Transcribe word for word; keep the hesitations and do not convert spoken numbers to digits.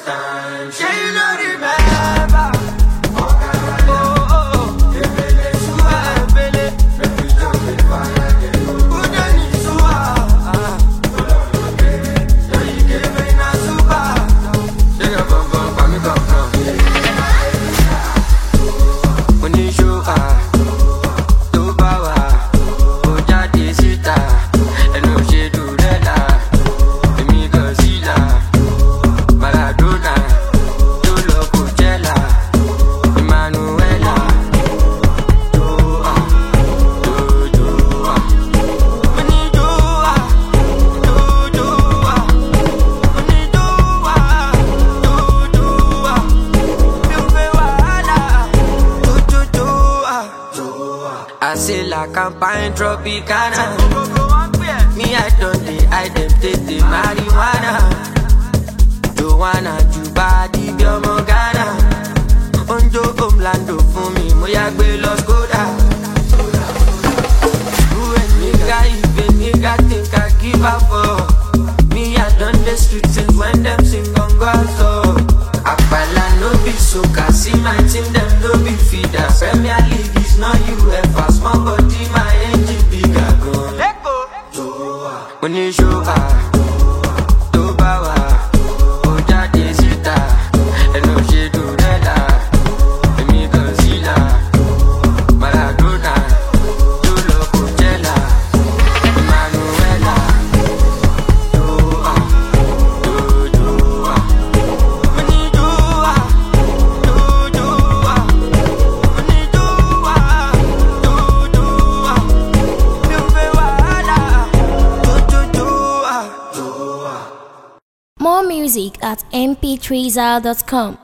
time. She no remember. I say la campagne Tropicana. Me I don't dey, I dem take the marijuana. Joanna, Juba, di biomo Ghana. Onjo Omlando fún mi, mo ya gbé lọ Skoda. Who a nigga if a nigga think I give up for? Me I done the street since when them sing gongo so. Akpala no be soca, see my team them no be feeder. Premier League is not U F A, small body my engine bigger gun. Let go. When you show ah, to bawa, oja desita, eno she do rela, emi concealer, Maradona, do lo Coachella, Emanuela, do ah, do do ah, when you do ah, do do ah, when you do ah, do do ah, you be wala, do do do ah, do ah. More music at m p three zal dot com.